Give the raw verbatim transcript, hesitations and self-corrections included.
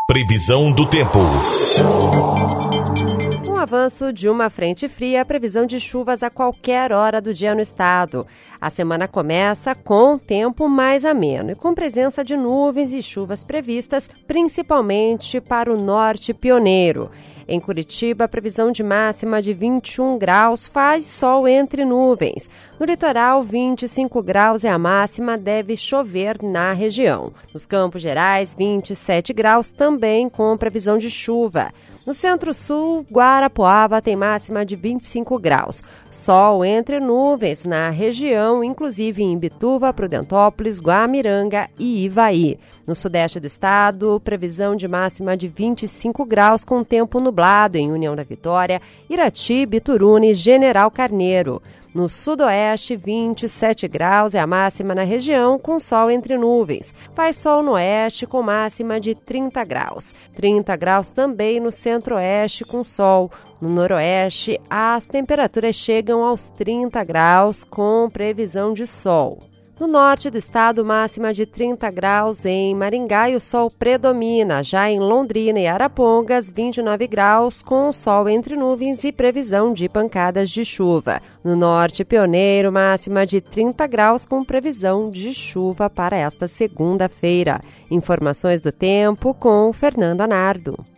Previsão do tempo. Com o avanço de uma frente fria, a previsão de chuvas a qualquer hora do dia no estado. A semana começa com tempo mais ameno e com presença de nuvens e chuvas previstas, principalmente para o norte pioneiro. Em Curitiba, a previsão de máxima de vinte e um graus, faz sol entre nuvens. No litoral, vinte e cinco graus é a máxima, deve chover na região. Nos Campos Gerais, vinte e sete graus, também com previsão de chuva. No Centro-Sul, Guarapuava tem máxima de vinte e cinco graus. Sol entre nuvens na região, inclusive em Imbituva, Prudentópolis, Guamiranga e Ivaí. No sudeste do estado, previsão de máxima de vinte e cinco graus com tempo nublado em União da Vitória, Irati, Bituruna e General Carneiro. No sudoeste, vinte e sete graus é a máxima na região, com sol entre nuvens. Faz sol no oeste, com máxima de trinta graus. trinta graus também no centro-oeste, com sol. No noroeste, as temperaturas chegam aos trinta graus, com previsão de sol. No norte do estado, máxima de trinta graus em Maringá e o sol predomina. Já em Londrina e Arapongas, vinte e nove graus, com sol entre nuvens e previsão de pancadas de chuva. No norte pioneiro, máxima de trinta graus, com previsão de chuva para esta segunda-feira. Informações do tempo com Fernanda Nardo.